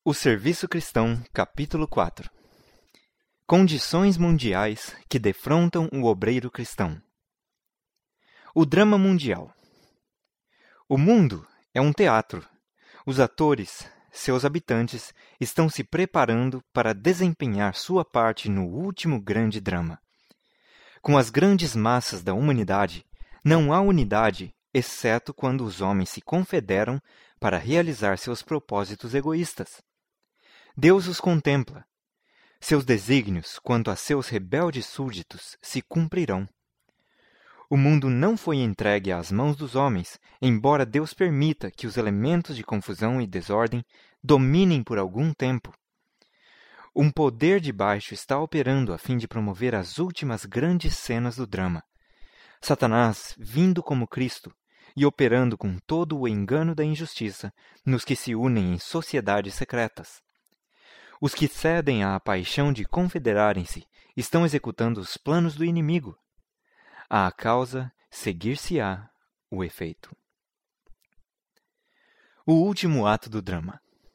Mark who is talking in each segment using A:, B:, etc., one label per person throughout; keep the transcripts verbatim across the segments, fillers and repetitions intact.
A: O Serviço Cristão, capítulo quatro. Condições mundiais que defrontam o obreiro cristão. O drama mundial. O mundo é um teatro. Os atores, seus habitantes, estão se preparando para desempenhar sua parte no último grande drama. Com as grandes massas da humanidade, não há unidade, exceto quando os homens se confederam para realizar seus propósitos egoístas. Deus os contempla. Seus desígnios quanto a seus rebeldes súditos se cumprirão. O mundo não foi entregue às mãos dos homens, embora Deus permita que os elementos de confusão e desordem dominem por algum tempo. Um poder de baixo está operando a fim de promover as últimas grandes cenas do drama. Satanás, vindo como Cristo e operando com todo o engano da injustiça nos que se unem em sociedades secretas. Os que cedem à paixão de confederarem-se estão executando os planos do inimigo. À causa, seguir-se-á o efeito. O último ato do drama.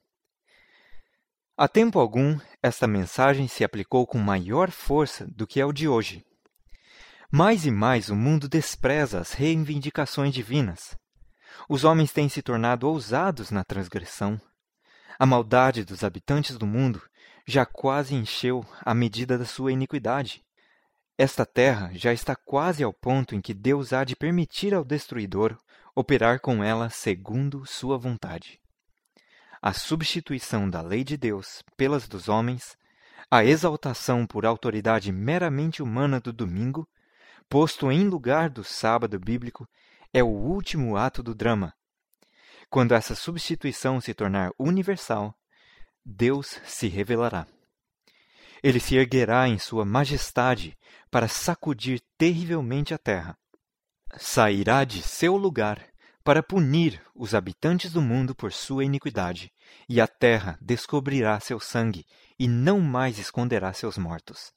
A: Há tempo algum, esta mensagem se aplicou com maior força do que é o de hoje. Mais e mais o mundo despreza as reivindicações divinas. Os homens têm se tornado ousados na transgressão. A maldade dos habitantes do mundo já quase encheu a medida da sua iniquidade. Esta terra já está quase ao ponto em que Deus há de permitir ao destruidor operar com ela segundo sua vontade. A substituição da lei de Deus pelas dos homens, a exaltação por autoridade meramente humana do domingo, posto em lugar do sábado bíblico, é o último ato do drama. Quando essa substituição se tornar universal, Deus se revelará. Ele se erguerá em sua majestade para sacudir terrivelmente a terra. Sairá de seu lugar para punir os habitantes do mundo por sua iniquidade, e a terra descobrirá seu sangue e não mais esconderá seus mortos.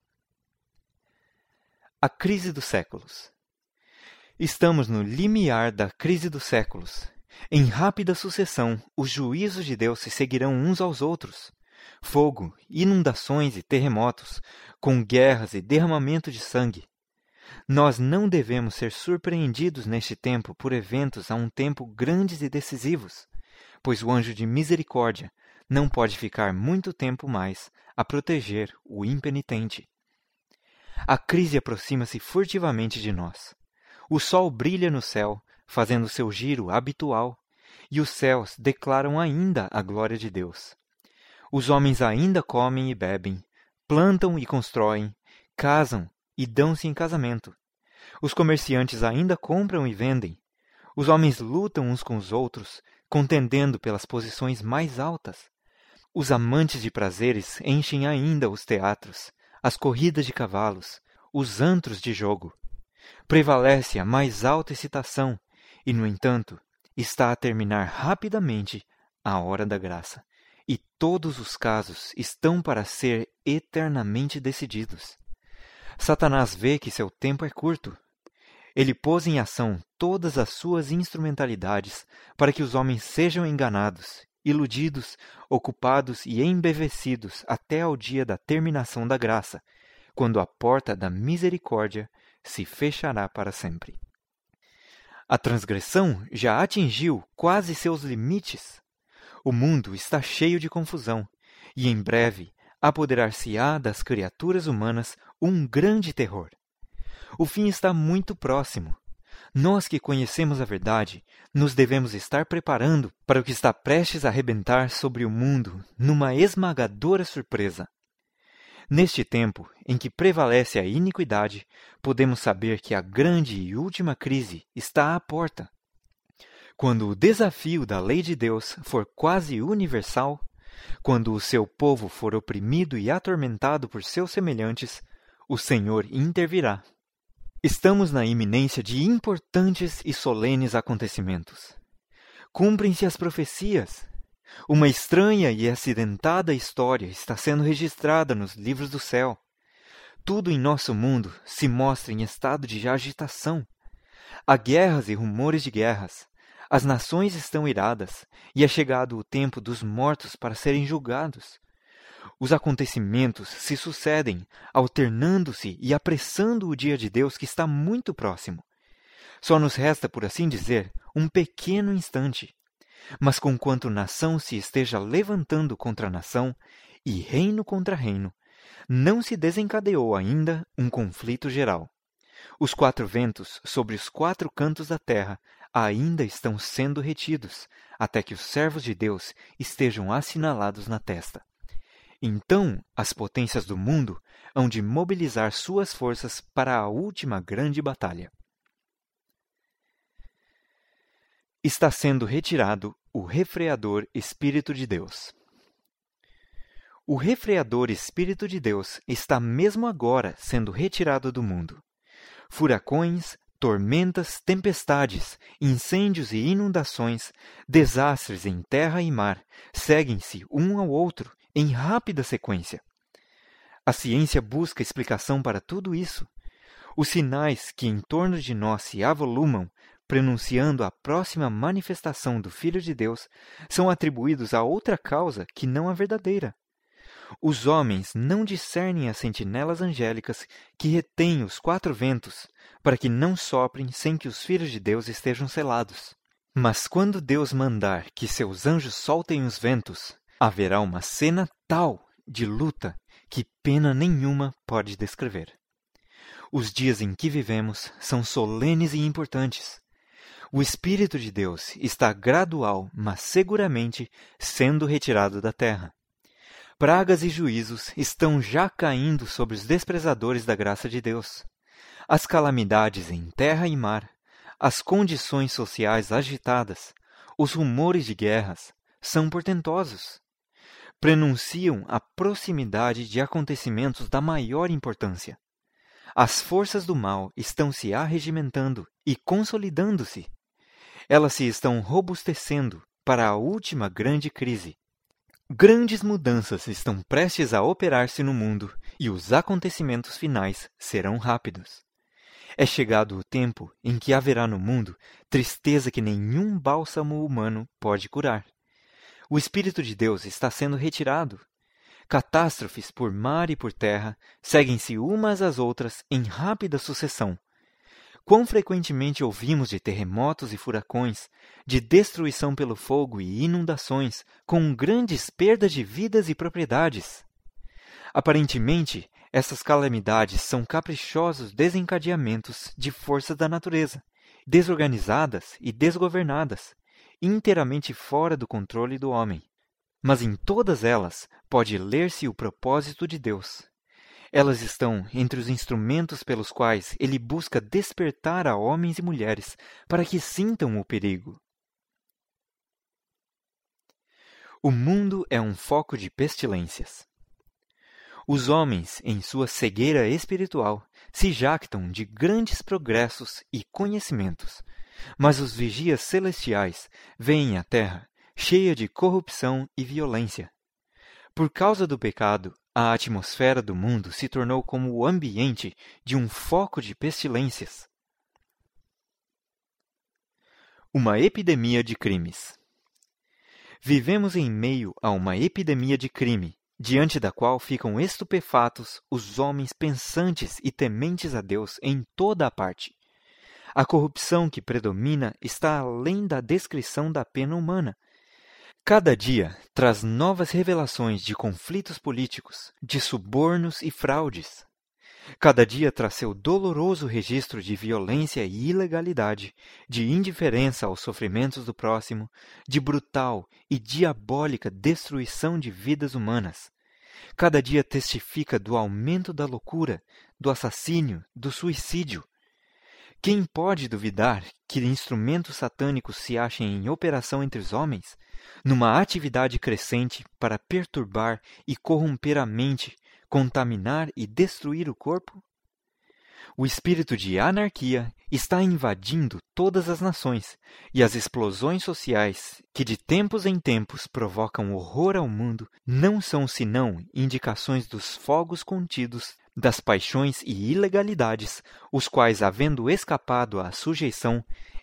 A: A crise dos séculos. Estamos no limiar da crise dos séculos. Em rápida sucessão, os juízos de Deus se seguirão uns aos outros. Fogo, inundações e terremotos, com guerras e derramamento de sangue. Nós não devemos ser surpreendidos neste tempo por eventos a um tempo grandes e decisivos, pois o anjo de misericórdia não pode ficar muito tempo mais a proteger o impenitente. A crise aproxima-se furtivamente de nós. O sol brilha no céu, fazendo seu giro habitual, e os céus declaram ainda a glória de Deus. Os homens ainda comem e bebem, plantam e constroem, casam e dão-se em casamento. Os comerciantes ainda compram e vendem. Os homens lutam uns com os outros, contendendo pelas posições mais altas. Os amantes de prazeres enchem ainda os teatros, as corridas de cavalos, os antros de jogo. Prevalece a mais alta excitação, e, no entanto, está a terminar rapidamente a hora da graça, e todos os casos estão para ser eternamente decididos. Satanás vê que seu tempo é curto. Ele pôs em ação todas as suas instrumentalidades para que os homens sejam enganados, iludidos, ocupados e embevecidos até ao dia da terminação da graça, quando a porta da misericórdia se fechará para sempre. A transgressão já atingiu quase seus limites. O mundo está cheio de confusão, e em breve apoderar-se-á das criaturas humanas um grande terror. O fim está muito próximo. Nós que conhecemos a verdade, nos devemos estar preparando para o que está prestes a arrebentar sobre o mundo numa esmagadora surpresa. Neste tempo em que prevalece a iniquidade, podemos saber que a grande e última crise está à porta. Quando o desafio da lei de Deus for quase universal, quando o seu povo for oprimido e atormentado por seus semelhantes, o Senhor intervirá. Estamos na iminência de importantes e solenes acontecimentos. Cumprem-se as profecias. Uma estranha e acidentada história está sendo registrada nos livros do céu. Tudo em nosso mundo se mostra em estado de agitação. Há guerras e rumores de guerras. As nações estão iradas, e é chegado o tempo dos mortos para serem julgados. Os acontecimentos se sucedem, alternando-se e apressando o dia de Deus que está muito próximo. Só nos resta, por assim dizer, um pequeno instante. Mas conquanto nação se esteja levantando contra nação e reino contra reino, não se desencadeou ainda um conflito geral. Os quatro ventos sobre os quatro cantos da terra ainda estão sendo retidos, até que os servos de Deus estejam assinalados na testa. Então, as potências do mundo hão de mobilizar suas forças para a última grande batalha. Está sendo retirado o refreador Espírito de Deus. O refreador Espírito de Deus está mesmo agora sendo retirado do mundo. Furacões, tormentas, tempestades, incêndios e inundações, desastres em terra e mar, seguem-se um ao outro em rápida sequência. A ciência busca explicação para tudo isso. Os sinais que em torno de nós se avolumam, prenunciando a próxima manifestação do Filho de Deus, são atribuídos a outra causa que não a verdadeira. Os homens não discernem as sentinelas angélicas que retêm os quatro ventos, para que não soprem sem que os filhos de Deus estejam selados. Mas quando Deus mandar que seus anjos soltem os ventos, haverá uma cena tal de luta que pena nenhuma pode descrever. Os dias em que vivemos são solenes e importantes. O Espírito de Deus está gradual, mas seguramente, sendo retirado da terra. Pragas e juízos estão já caindo sobre os desprezadores da graça de Deus. As calamidades em terra e mar, as condições sociais agitadas, os rumores de guerras, são portentosos. Prenunciam a proximidade de acontecimentos da maior importância. As forças do mal estão se arregimentando e consolidando-se. Elas se estão robustecendo para a última grande crise. Grandes mudanças estão prestes a operar-se no mundo e os acontecimentos finais serão rápidos. É chegado o tempo em que haverá no mundo tristeza que nenhum bálsamo humano pode curar. O Espírito de Deus está sendo retirado. Catástrofes por mar e por terra seguem-se umas às outras em rápida sucessão. Quão frequentemente ouvimos de terremotos e furacões, de destruição pelo fogo e inundações, com grandes perdas de vidas e propriedades. Aparentemente, essas calamidades são caprichosos desencadeamentos de forças da natureza, desorganizadas e desgovernadas, inteiramente fora do controle do homem. Mas em todas elas pode ler-se o propósito de Deus. Elas estão entre os instrumentos pelos quais ele busca despertar a homens e mulheres para que sintam o perigo. O mundo é um foco de pestilências. Os homens, em sua cegueira espiritual, se jactam de grandes progressos e conhecimentos, mas os vigias celestiais veem a terra cheia de corrupção e violência. Por causa do pecado, a atmosfera do mundo se tornou como o ambiente de um foco de pestilências. Uma epidemia de crimes. Vivemos em meio a uma epidemia de crime, diante da qual ficam estupefatos os homens pensantes e tementes a Deus em toda a parte. A corrupção que predomina está além da descrição da pena humana. Cada dia traz novas revelações de conflitos políticos, de subornos e fraudes. Cada dia traz seu doloroso registro de violência e ilegalidade, de indiferença aos sofrimentos do próximo, de brutal e diabólica destruição de vidas humanas. Cada dia testifica do aumento da loucura, do assassínio, do suicídio. Quem pode duvidar que instrumentos satânicos se achem em operação entre os homens, numa atividade crescente para perturbar e corromper a mente, contaminar e destruir o corpo? O espírito de anarquia está invadindo todas as nações, e as explosões sociais que de tempos em tempos provocam horror ao mundo não são senão indicações dos fogos contidos, das paixões e ilegalidades, os quais, havendo escapado à sujeição,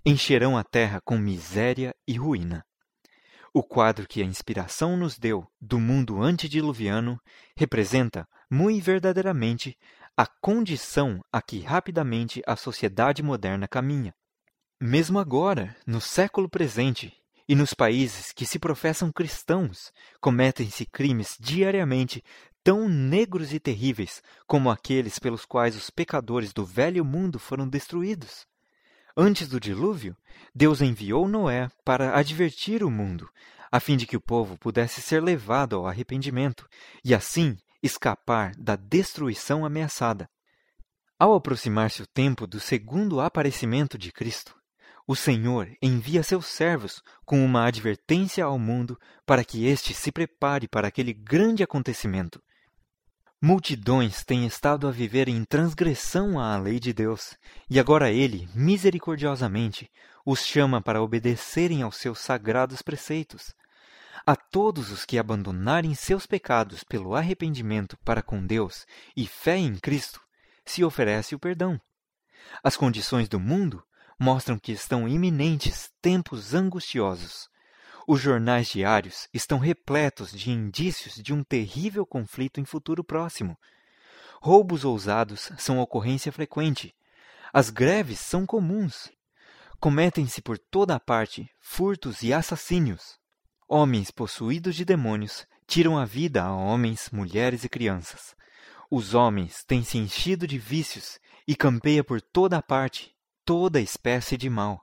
A: encherão a terra com miséria e ruína. O quadro que a inspiração nos deu do mundo antediluviano representa, muito verdadeiramente, a condição a que rapidamente a sociedade moderna caminha. Mesmo agora, no século presente, e nos países que se professam cristãos, cometem-se crimes diariamente tão negros e terríveis como aqueles pelos quais os pecadores do velho mundo foram destruídos. Antes do dilúvio, Deus enviou Noé para advertir o mundo, a fim de que o povo pudesse ser levado ao arrependimento e, assim, escapar da destruição ameaçada. Ao aproximar-se o tempo do segundo aparecimento de Cristo, o Senhor envia seus servos com uma advertência ao mundo para que este se prepare para aquele grande acontecimento. Multidões têm estado a viver em transgressão à lei de Deus, e agora Ele, misericordiosamente, os chama para obedecerem aos seus sagrados preceitos. A todos os que abandonarem seus pecados pelo arrependimento para com Deus e fé em Cristo, se oferece o perdão. As condições do mundo mostram que estão iminentes tempos angustiosos. Os jornais diários estão repletos de indícios de um terrível conflito em futuro próximo. Roubos ousados são ocorrência frequente. As greves são comuns. Cometem-se por toda a parte furtos e assassínios. Homens possuídos de demônios tiram a vida a homens, mulheres e crianças. Os homens têm se enchido de vícios e campeia por toda a parte toda espécie de mal.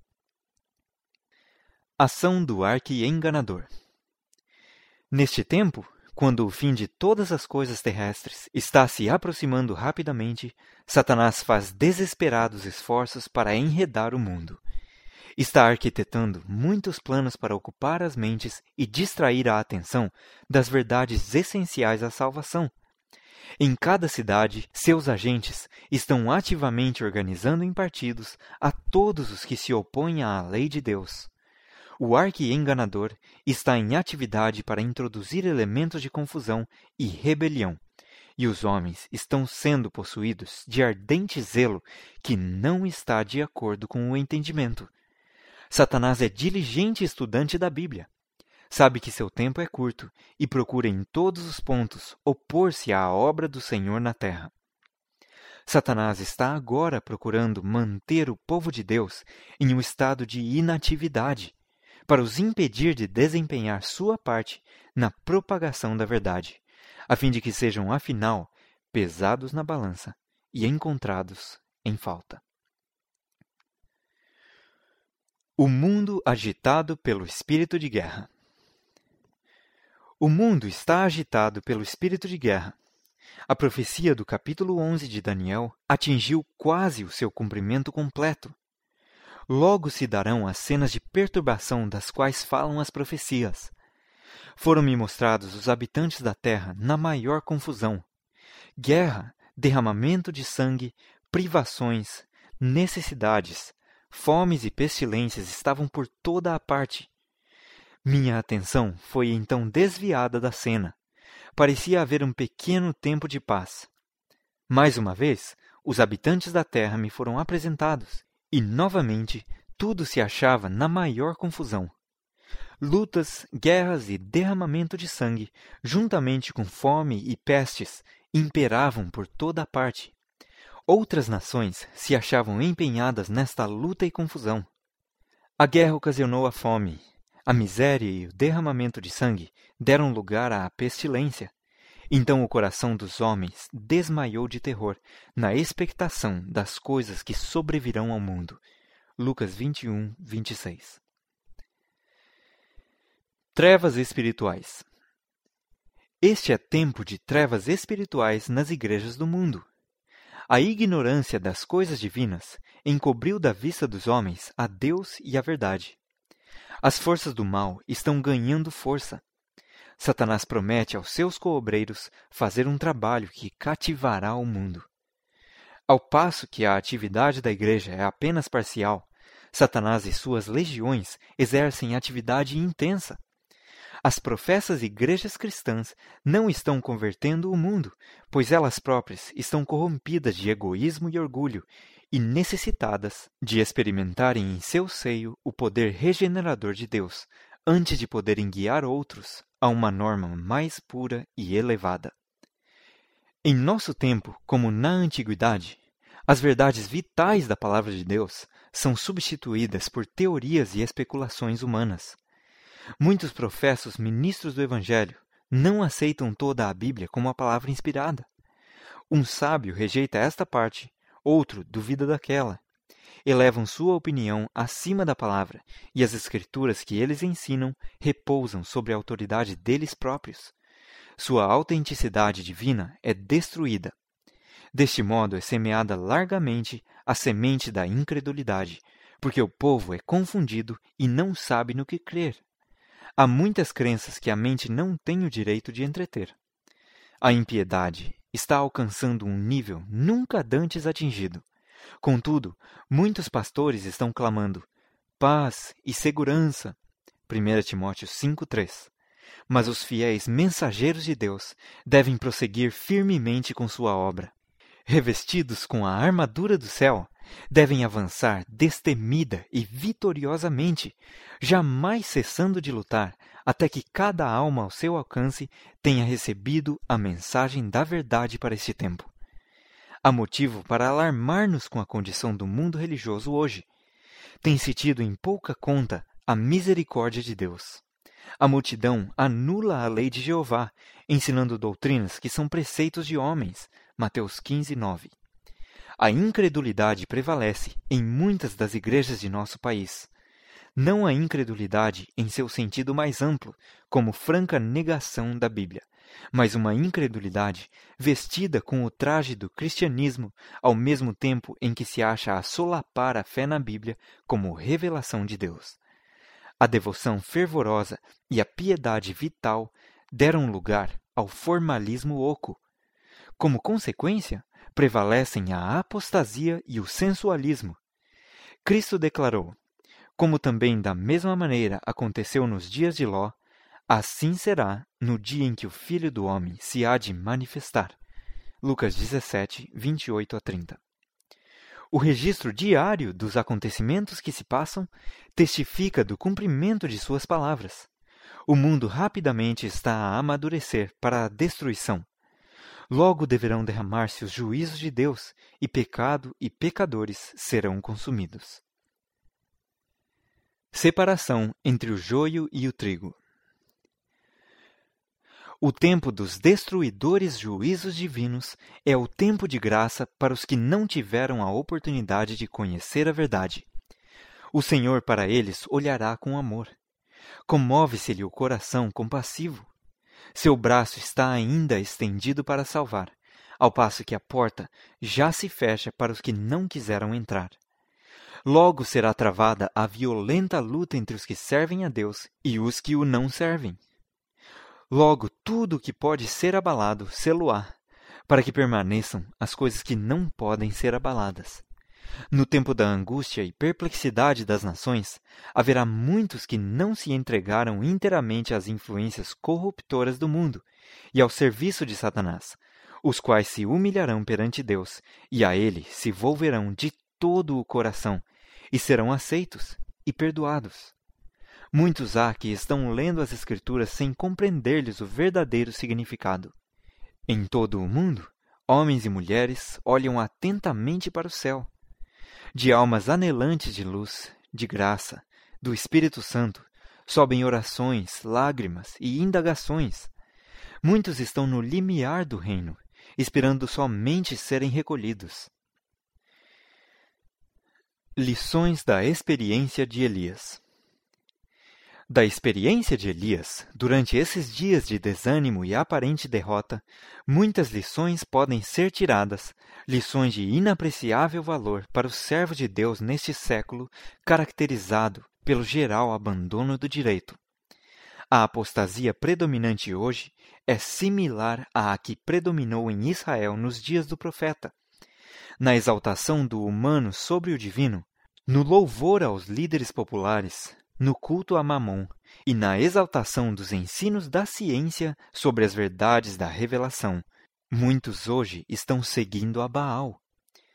A: Ação do arqui-enganador. Neste tempo, quando o fim de todas as coisas terrestres está se aproximando rapidamente, Satanás faz desesperados esforços para enredar o mundo. Está arquitetando muitos planos para ocupar as mentes e distrair a atenção das verdades essenciais à salvação. Em cada cidade, seus agentes estão ativamente organizando em partidos a todos os que se opõem à lei de Deus. O arqui-enganador está em atividade para introduzir elementos de confusão e rebelião, e os homens estão sendo possuídos de ardente zelo que não está de acordo com o entendimento. Satanás é diligente estudante da Bíblia. Sabe que seu tempo é curto e procura em todos os pontos opor-se à obra do Senhor na terra. Satanás está agora procurando manter o povo de Deus em um estado de inatividade, para os impedir de desempenhar sua parte na propagação da verdade, a fim de que sejam, afinal, pesados na balança e encontrados em falta. O mundo agitado pelo espírito de guerra. O mundo está agitado pelo espírito de guerra. A profecia do capítulo onze de Daniel atingiu quase o seu cumprimento completo. Logo se darão as cenas de perturbação das quais falam as profecias. Foram-me mostrados os habitantes da terra na maior confusão. Guerra, derramamento de sangue, privações, necessidades, fomes e pestilências estavam por toda a parte. Minha atenção foi então desviada da cena. Parecia haver um pequeno tempo de paz. Mais uma vez, os habitantes da terra me foram apresentados, e novamente tudo se achava na maior confusão. Lutas, guerras e derramamento de sangue, juntamente com fome e pestes, imperavam por toda a parte. Outras nações se achavam empenhadas nesta luta e confusão. A guerra ocasionou a fome. A miséria e o derramamento de sangue deram lugar à pestilência. Então o coração dos homens desmaiou de terror, na expectação das coisas que sobrevirão ao mundo. Lucas vinte e um, vinte e seis. Trevas espirituais. Este é tempo de trevas espirituais nas igrejas do mundo. A ignorância das coisas divinas encobriu da vista dos homens a Deus e a verdade. As forças do mal estão ganhando força. Satanás promete aos seus coobreiros fazer um trabalho que cativará o mundo. Ao passo que a atividade da igreja é apenas parcial, Satanás e suas legiões exercem atividade intensa. As professas igrejas cristãs não estão convertendo o mundo, pois elas próprias estão corrompidas de egoísmo e orgulho e necessitadas de experimentarem em seu seio o poder regenerador de Deus, antes de poderem guiar outros a uma norma mais pura e elevada. Em nosso tempo, como na antiguidade, as verdades vitais da Palavra de Deus são substituídas por teorias e especulações humanas. Muitos professos ministros do Evangelho não aceitam toda a Bíblia como a palavra inspirada. Um sábio rejeita esta parte, outro duvida daquela. Elevam sua opinião acima da palavra, e as escrituras que eles ensinam repousam sobre a autoridade deles próprios. Sua autenticidade divina é destruída. Deste modo é semeada largamente a semente da incredulidade, porque o povo é confundido e não sabe no que crer. Há muitas crenças que a mente não tem o direito de entreter. A impiedade está alcançando um nível nunca dantes atingido. Contudo, muitos pastores estão clamando paz e segurança. primeira Timóteo cinco, três. Mas os fiéis mensageiros de Deus devem prosseguir firmemente com sua obra. Revestidos com a armadura do céu, devem avançar destemida e vitoriosamente, jamais cessando de lutar, até que cada alma ao seu alcance tenha recebido a mensagem da verdade para este tempo. Há motivo para alarmar-nos com a condição do mundo religioso hoje. Tem-se tido em pouca conta a misericórdia de Deus. A multidão anula a lei de Jeová, ensinando doutrinas que são preceitos de homens. Mateus quinze, nove. A incredulidade prevalece em muitas das igrejas de nosso país. Não a incredulidade em seu sentido mais amplo, como franca negação da Bíblia, mas uma incredulidade vestida com o traje do cristianismo, ao mesmo tempo em que se acha a solapar a fé na Bíblia como revelação de Deus. A devoção fervorosa e a piedade vital deram lugar ao formalismo oco. Como consequência, prevalecem a apostasia e o sensualismo. Cristo declarou, como também da mesma maneira aconteceu nos dias de Ló, assim será no dia em que o Filho do Homem se há de manifestar. Lucas dezessete, vinte e oito a trinta. O registro diário dos acontecimentos que se passam testifica do cumprimento de suas palavras. O mundo rapidamente está a amadurecer para a destruição. Logo deverão derramar-se os juízos de Deus, e pecado e pecadores serão consumidos. Separação entre o joio e o trigo. O tempo dos destruidores juízos divinos é o tempo de graça para os que não tiveram a oportunidade de conhecer a verdade. O Senhor para eles olhará com amor. Comove-se-lhe o coração compassivo. Seu braço está ainda estendido para salvar, ao passo que a porta já se fecha para os que não quiseram entrar. Logo será travada a violenta luta entre os que servem a Deus e os que o não servem. Logo tudo o que pode ser abalado sê-lo-á, para que permaneçam as coisas que não podem ser abaladas. No tempo da angústia e perplexidade das nações, haverá muitos que não se entregaram inteiramente às influências corruptoras do mundo e ao serviço de Satanás, os quais se humilharão perante Deus e a ele se volverão de todo o coração e serão aceitos e perdoados. Muitos há que estão lendo as Escrituras sem compreender-lhes o verdadeiro significado. Em todo o mundo, homens e mulheres olham atentamente para o céu. De almas anelantes de luz, de graça, do Espírito Santo, sobem orações, lágrimas e indagações. Muitos estão no limiar do reino, esperando somente serem recolhidos. Lições da experiência de Elias. Da experiência de Elias, durante esses dias de desânimo e aparente derrota, muitas lições podem ser tiradas, lições de inapreciável valor para o servo de Deus neste século, caracterizado pelo geral abandono do direito. A apostasia predominante hoje é similar à que predominou em Israel nos dias do profeta. Na exaltação do humano sobre o divino, no louvor aos líderes populares, no culto a Mamon e na exaltação dos ensinos da ciência sobre as verdades da revelação, muitos hoje estão seguindo a Baal.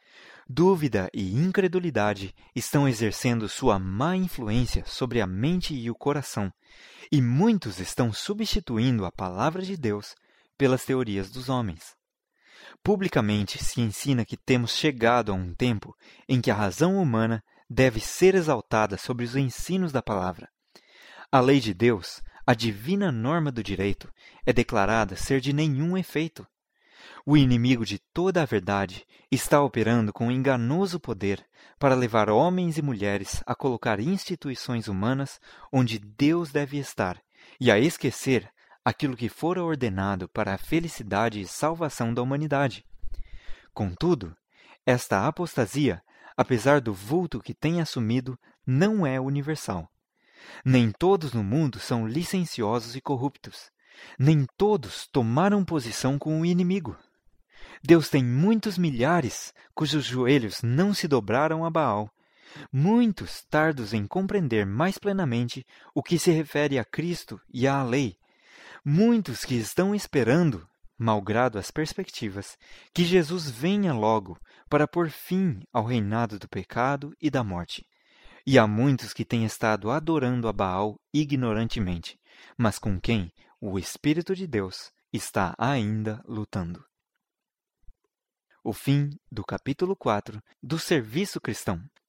A: Dúvida e incredulidade estão exercendo sua má influência sobre a mente e o coração, e muitos estão substituindo a palavra de Deus pelas teorias dos homens. Publicamente se ensina que temos chegado a um tempo em que a razão humana deve ser exaltada sobre os ensinos da palavra. A lei de Deus, a divina norma do direito, é declarada ser de nenhum efeito. O inimigo de toda a verdade está operando com enganoso poder para levar homens e mulheres a colocar instituições humanas onde Deus deve estar e a esquecer aquilo que fora ordenado para a felicidade e salvação da humanidade. Contudo, esta apostasia, apesar do vulto que tem assumido, não é universal. Nem todos no mundo são licenciosos e corruptos. Nem todos tomaram posição com o inimigo. Deus tem muitos milhares cujos joelhos não se dobraram a Baal, muitos tardos em compreender mais plenamente o que se refere a Cristo e à lei, muitos que estão esperando, malgrado as perspectivas, que Jesus venha logo para pôr fim ao reinado do pecado e da morte. E há muitos que têm estado adorando a Baal ignorantemente, mas com quem o Espírito de Deus está ainda lutando. O fim do capítulo quatro do Serviço Cristão.